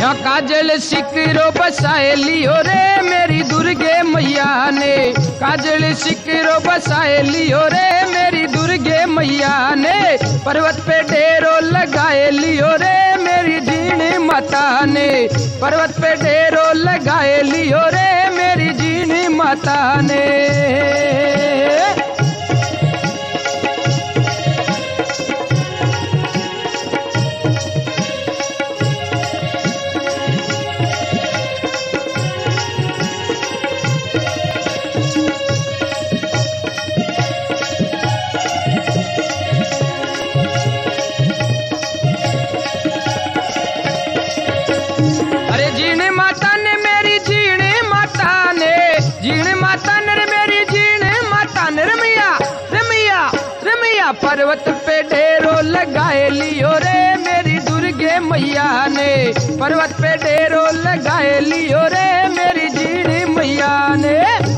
यहाँ काजल सिकरो बसाए लियो रे मेरी दुर्गे मैया ने, काजल सिकरो बसाए लियो रे मेरी दुर्गे मैया ने, पर्वत पे डेरो लगाए लियो रे मेरी जीणी माता ने, पर्वत पे डेरो लगाए लियो रे मेरी जीणी माता ने। पर्वत पे डेरो लगाए लियो रे मेरी दुर्गे मैया ने, पर्वत पे डेरो लगाए लियो रे मेरी जीणी मैया ने।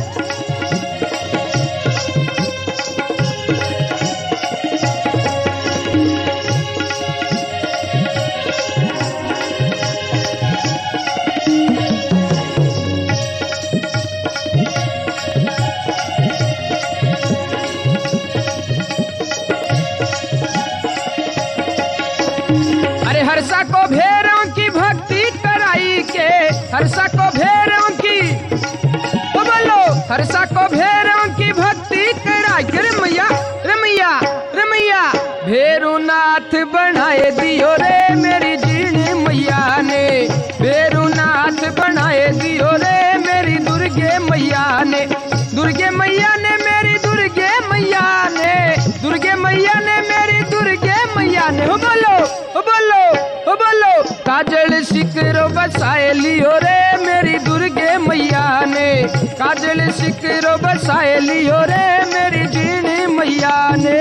हर्षा को भैरव की भक्ति कराई के, हर्षा को भैरव की बोलो, हर्षा को भैरव की भक्ति कराई के रमैया रमैया रमैया, भैरुनाथ बनाए दियो रे मेरी जीणी मैया ने, भैरुनाथ बनाए दियो रे मेरी दुर्गे मैया ने, दुर्गे मैया ने मेरी दुर्गे मैया ने, दुर्गे मैया ने मेरी दुर्गे मैया ने। हो बोलो हो बोलो हो बोलो, काजल सिकरो बसाए लियो रे मेरी दुर्गे मैया ने, काजल सिकरो बसाए लियो रे मेरी जीणी मैया ने।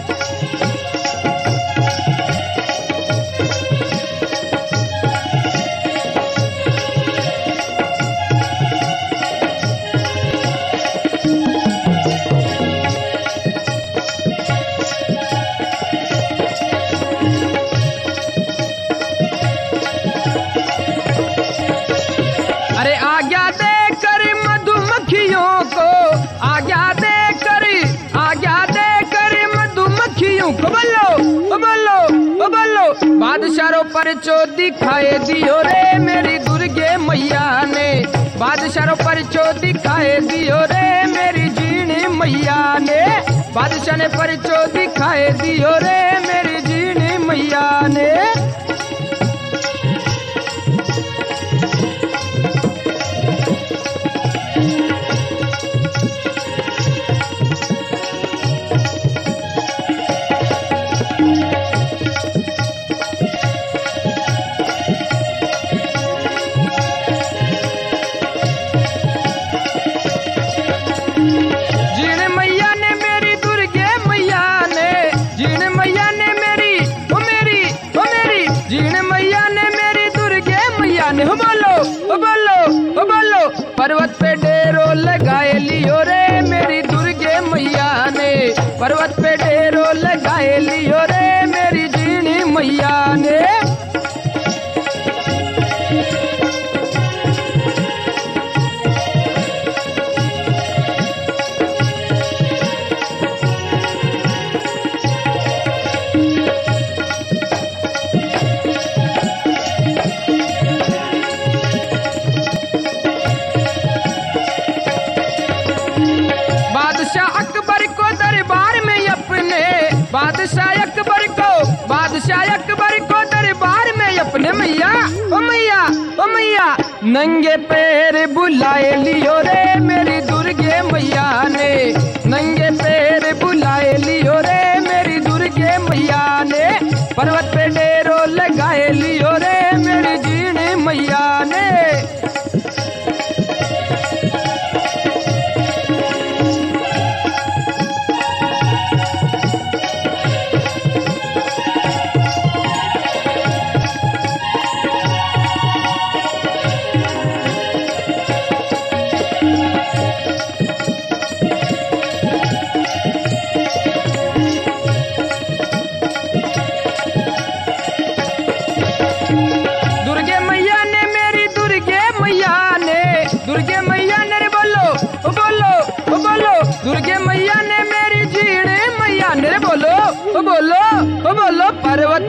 अरे आज्ञा दे कर मधुमक्खियों को, आज्ञा दे कर मधुमक्खियों को बोलो बोलो बोलो, बादशाहों पर चो दिखाए दियो रे मेरी दुर्गे मैया ने, बादशाहों पर चो दिखाए दियो रे मेरी जीणी मैया ने, बादशाह ने पर चो दिखाए दियो रे मेरी जीणी मैया ने। हो बोलो हो बोलो हो बोलो, पर्वत पे डेरो लगाए लियो रे मेरी दुर्गे मैया ने, पर्वत पे डेरो लगाए लियो रे मेरी जीणी मैया ने। बादशाह अकबर को दरबार में अपने मैया ओ मैया ओ मैया, नंगे पैर बुलाए लियो रे मेरी दुर्गे मैया ने, नंगे पैर बुलाए लियो रे मेरी दुर्गे मैया ने, पर्वत पे डेरो लगाए लियो रे मेरी जीणी मैया ने।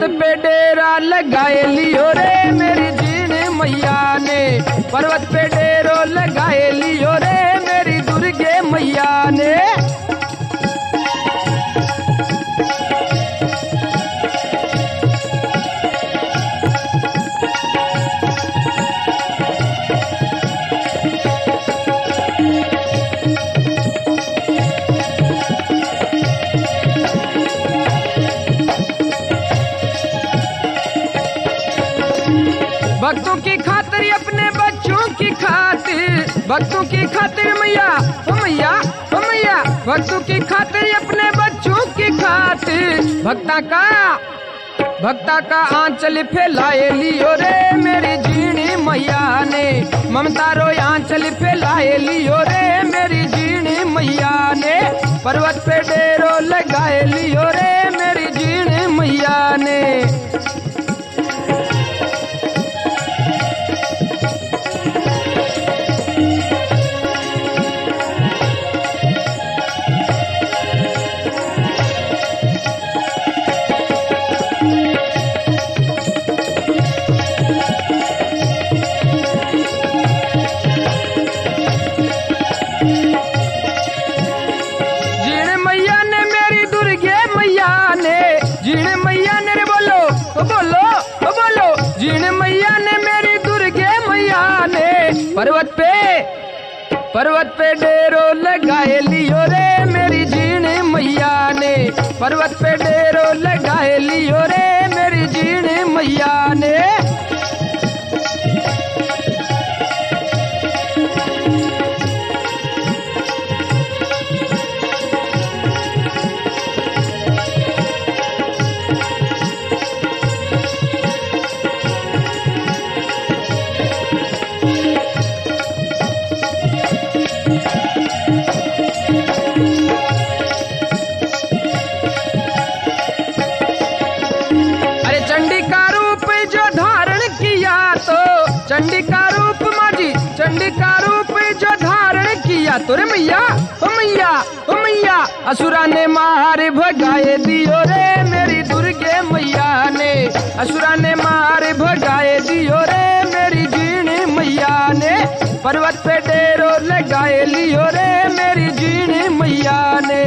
पर्वत पे डेरा लगाए लियो रे मेरी जीण मैया ने, पर्वत पे डेरो लगाए लियो रे मेरी दुर्गे मैया ने। भक्तों की खातिर अपने बच्चों की खातिर, भक्तों की खातिर मैया ओ मैया ओ मैया, भक्तों की खातिर अपने बच्चों की खातिर, भक्ता का आंचल फैलाए लियो रे मेरी जीणी मैया ने, ममता रो आंचल फैलाए लियो रे मेरी जीणी मैया ने, पर्वत पे डेरो लगाए लियो रे मेरी जीणी मैया ने। जीण मैया ने रे बोलो ओ बोलो ओ बोलो, जीण मैया ने मेरी दुर्गे मैया ने, पर्वत पे डेरो लगाए लियो रे मेरी जीण मैया ने, पर्वत पे डेरो लगाए लियो रे मेरी जीण मैया ने। चंडी का रूप माजी, चंडी का रूप जो धारण किया तो रे मैया ओ मैया ओ मैया, असुरा ने मार भगाए दियो रे मेरी दुर्गे मैया ने, असुरा ने मार भगाए दियो रे मेरी जीणी मैया ने, पर्वत पे डेरो लगाए लियो रे मेरी जीणी मैया ने।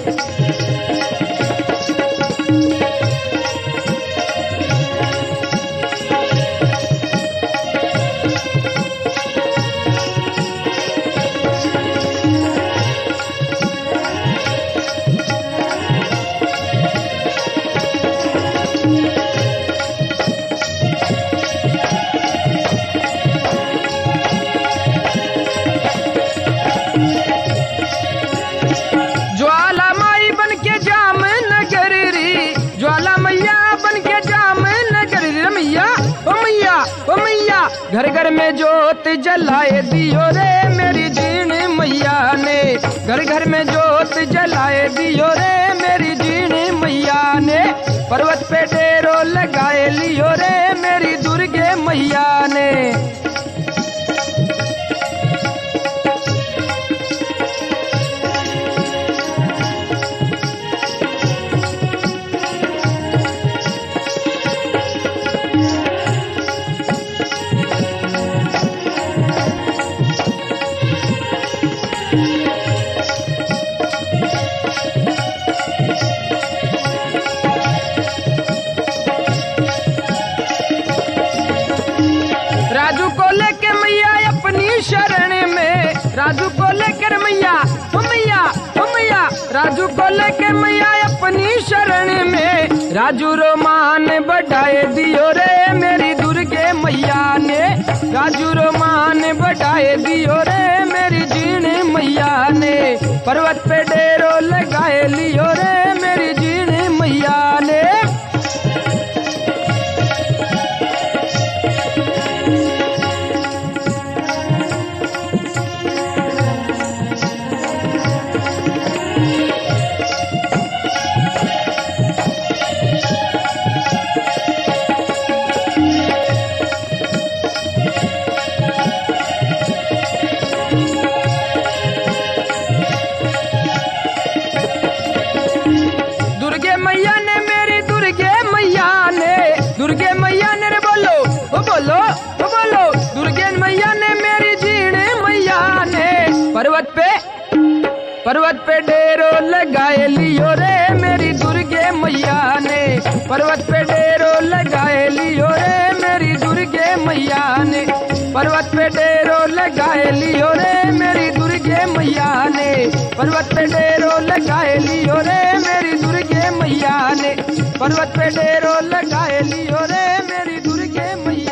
घर घर में जोत जलाए दियो रे मेरी जीण मैया ने, घर घर में जोत जलाए दियो रे मेरी जीण मैया ने, पर्वत पे डेरो लगाए लियो रे मेरी दुर्गे मैया ने। राजू को लेकर मैया अपनी शरण में, राजू को लेकर मैया ओ मैया ओ मैया, राजू को लेकर मैया अपनी शरण में, राजू रोमान बढ़ाए दियो रे मेरी दुर्गे मैया ने, राजू रोमान बढ़ाए दियो रे मेरी जीण मैया ने, पर्वत पे डेरो लगाए लियो रे मेरी जीण मैया ने। पर्वत पे डेरो लगाए लियो रे मेरी दुर्गे मैया ने, पर्वत पे डेरो लगाए लियो रे मेरी दुर्गे मैया ने, पर्वत पे डेरो लगाए लियो रे मेरी दुर्गे मैया ने, पर्वत पे डेरो लगाए लियो रे मेरी दुर्गे मैया ने, पर्वत पे डेरो लगाए लियो रे मेरी दुर्गे मैया।